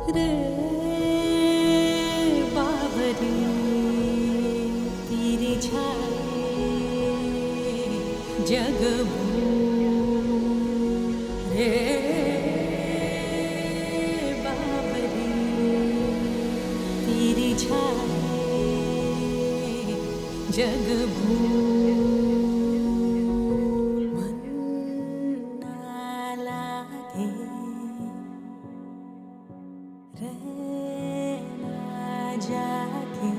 रे बावरी तेरी छाए जग रे बावरी तेरी छाए जग मन ना लागे रहना जाके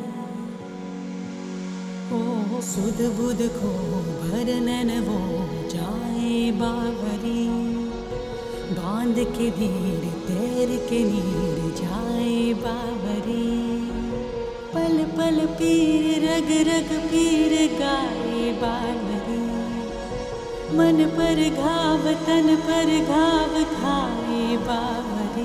ओ सुध बुध को भरनन वो जाए बावरी बांध के नीर तैर के नीर जाए बावरी पल पल पीर रग रग पीर गाए बावरी मन पर घाव तन पर घाव खाए बावरी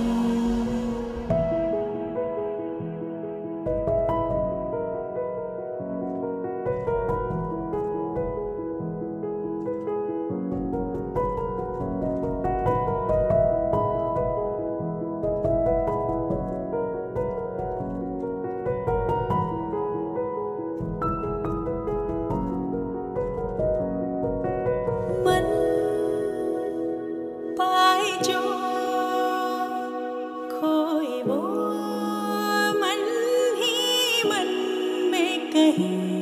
मन पाए जो खोए वो मन ही मन में कहीं